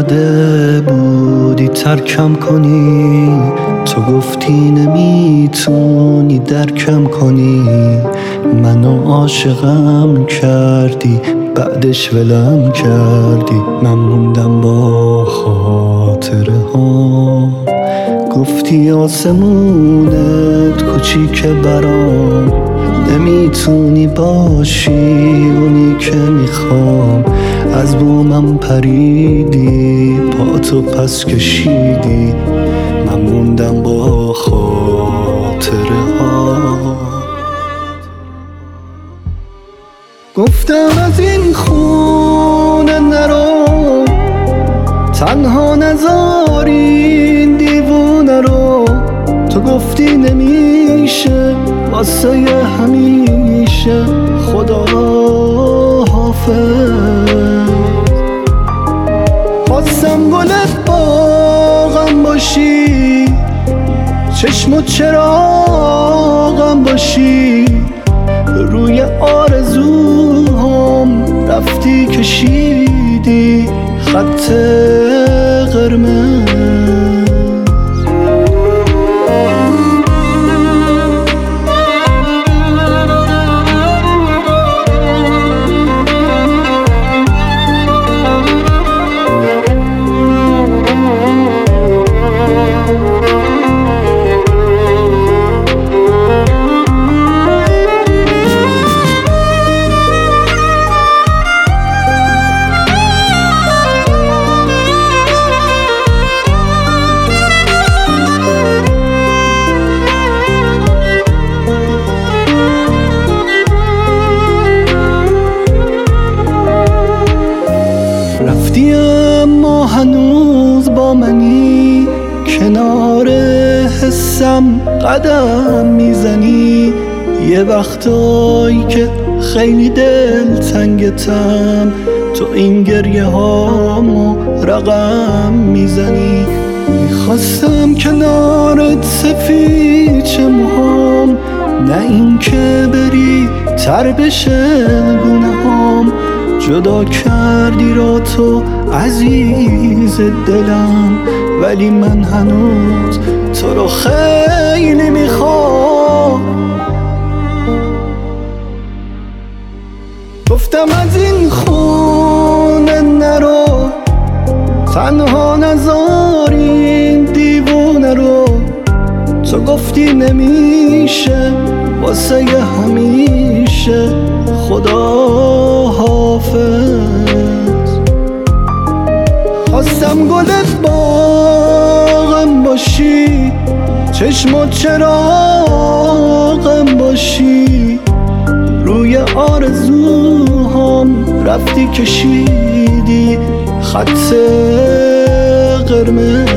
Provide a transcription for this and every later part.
اومده بودی ترکم کنی، تو گفتی نمیتونی درکم کنی، منو عاشقم کردی بعدش ولم کردی، من موندم با خاطره ها. گفتی آسمونت کوچیکه برام، نمیتونی باشی اونی که میخوام، از بومم پریدی پاتو پس کشیدی، من موندم با خاطره ها. گفتم از این خونه نرو، تنها نذار این دیوونه رو، تو گفتی نمیشه واسه همیشه، خدا حافظ. خواستم گل باغم باشی، چشم و چراغم باشی، روی آرزوهام رفتی کشیدی خط قرمز. رفتی اما هنوز با منی، کنار حسم قدم میزنی، یه وقتایی که خیلی دلتنگتم، تو این گریه هامو رقم میزنی. میخواستم کنارت سفیچه موهام، نه این که بری تر بشه گونه‌هام، جدا کردی را تو عزیز دلم، ولی من هنوز تو رو خیلی میخوام. گفتم از این خونه نرو، تنها نذار این دیوونه رو، تو گفتی نمیشه واسه همیشه، خدا حافظ. خواستم گل باغم باشی، چشم و چراغم باشی، روی آرزوهام رفتی کشیدی خط قرمز.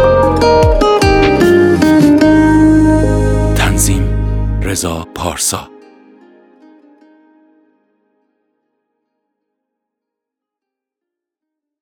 رضا پارسا.